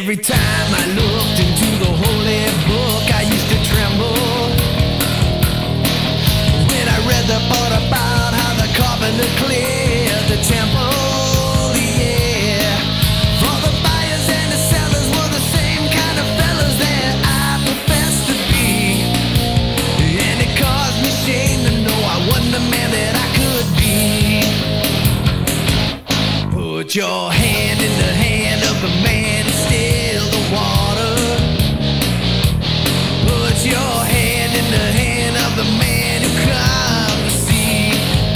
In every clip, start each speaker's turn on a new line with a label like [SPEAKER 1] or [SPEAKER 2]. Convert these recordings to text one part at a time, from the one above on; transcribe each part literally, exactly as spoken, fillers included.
[SPEAKER 1] Every time I looked into the holy book, I used to tremble when I read the part about how the carpenter cleared the temple. Yeah, for the buyers and the sellers were the same kind of fellas that I professed to be, and it caused me shame to know I wasn't the man that I could be. Put your hand in the hand of the man who still the water. Put your hand in the hand of the man who calmed the sea.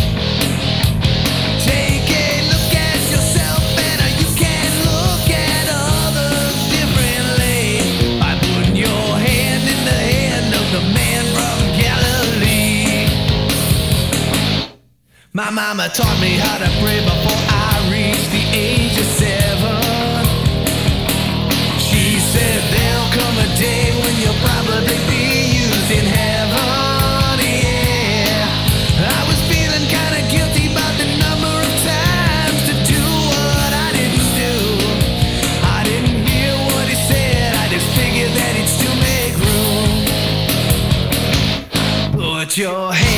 [SPEAKER 1] Take a look at yourself and you can look at others differently by putting your hand in the hand of the man from Galilee. My mama taught me how to pray before I reached the age of seven. She said there'll come a day when you'll probably be used in heaven. Yeah, I was feeling kind of guilty about the number of times to do what I didn't do. I didn't hear what he said, I just figured that he'd still make room. Put your hand